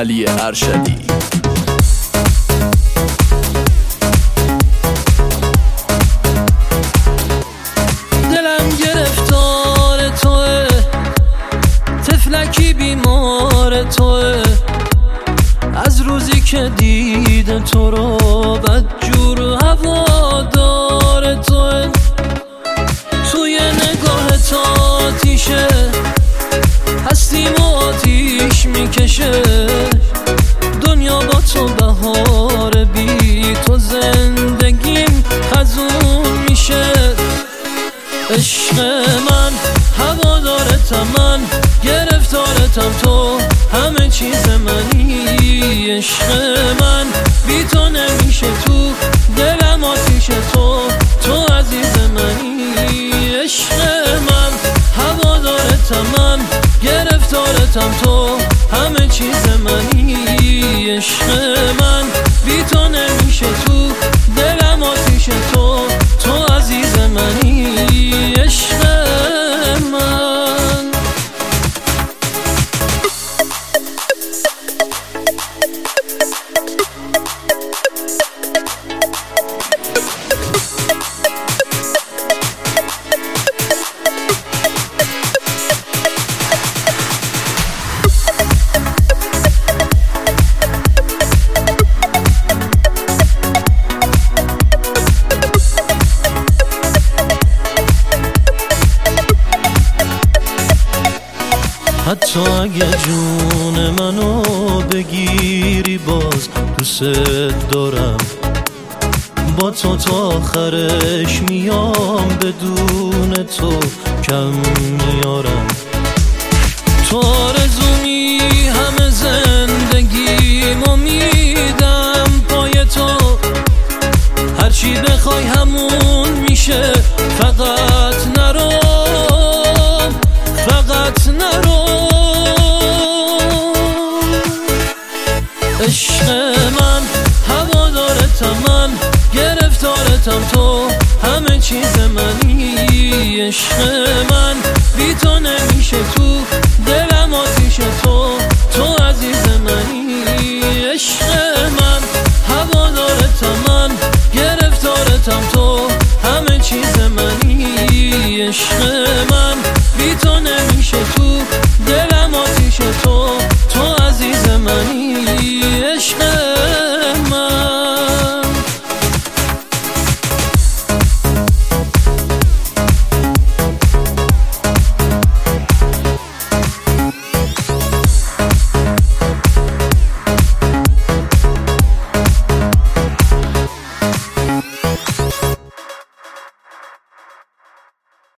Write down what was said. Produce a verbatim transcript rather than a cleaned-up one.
علی ارشدی. دلم گرفتار توه، طفلکی بیمار توه، از روزی که دیده تو رو بدجور هوادار توه. توی نگاه تا آتیشه هستیم و آتیش میکشه، دنیا با تو بهار، بی تو زندگیم خزون میشه. عشق من هوادارتم، من گرفتارتم، تو همه چیز منی. عشق من بی تو نمیشه، تو دلم آتیشه، تو تو عزیز منی. عشق من هوادارتم، من گرفتارتم، تو همه چیز منی. عشق من بی تو نمیشه، تو دلم آتیشه، تو تو عزیز منی. عشق من حتی اگه جون منو بگیری باز دوست دارم، با تو تا آخرش میام، بدون تو کم میارم. تو آرزومی همه زندگیمو میدم پای تو، هرچی بخوای همون میشه، فقط نرو، فقط نرو. عشق من هوادارتم، من گرفتارتم، تو همه چیز منی. عشق من بی تو نمیشه، تو دلم آتیشه، تو تو عزیز منی. عشق من هوادارتم، من گرفتارتم، تو همه چیز منی. عشق